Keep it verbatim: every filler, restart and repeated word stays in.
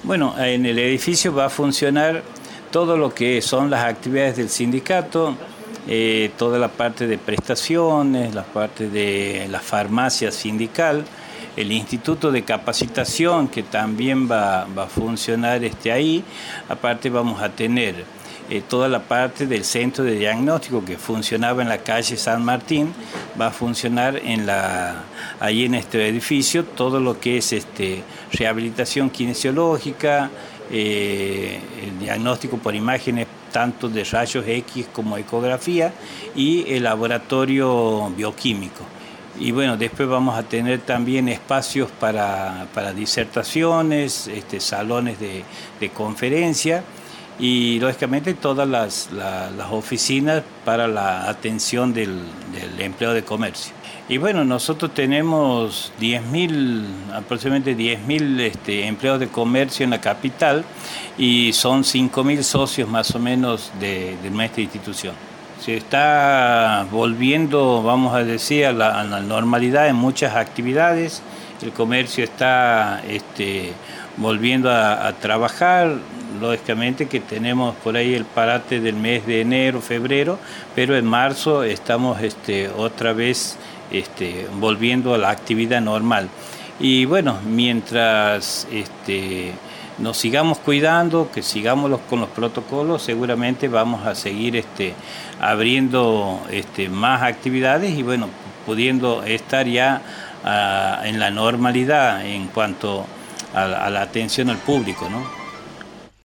Bueno, en el edificio va a funcionar todo lo que son las actividades del sindicato, eh, toda la parte de prestaciones, la parte de la farmacia sindical, el instituto de capacitación que también va, va a funcionar este, ahí. Aparte vamos a tener eh, toda la parte del centro de diagnóstico que funcionaba en la calle San Martín, va a funcionar en la, ahí en este edificio, todo lo que es este, rehabilitación kinesiológica, eh, el diagnóstico por imágenes tanto de rayos X como ecografía y el laboratorio bioquímico. Y bueno, después vamos a tener también espacios para, para disertaciones, este, salones de, de conferencia y lógicamente todas las, la, las oficinas para la atención del, del empleo de comercio. Y bueno, nosotros tenemos diez mil, aproximadamente diez mil este, empleados de comercio en la capital y son cinco mil socios más o menos de, de nuestra institución. Se está volviendo, vamos a decir, a la, a la normalidad en muchas actividades. El comercio está este, volviendo a, a trabajar. Lógicamente que tenemos por ahí el parate del mes de enero, febrero, pero en marzo estamos este, otra vez este, volviendo a la actividad normal. Y bueno, mientras este, nos sigamos cuidando, que sigamos los, con los protocolos, seguramente vamos a seguir este, abriendo este, más actividades y bueno, pudiendo estar ya uh, en la normalidad en cuanto a, a la atención al público, ¿no?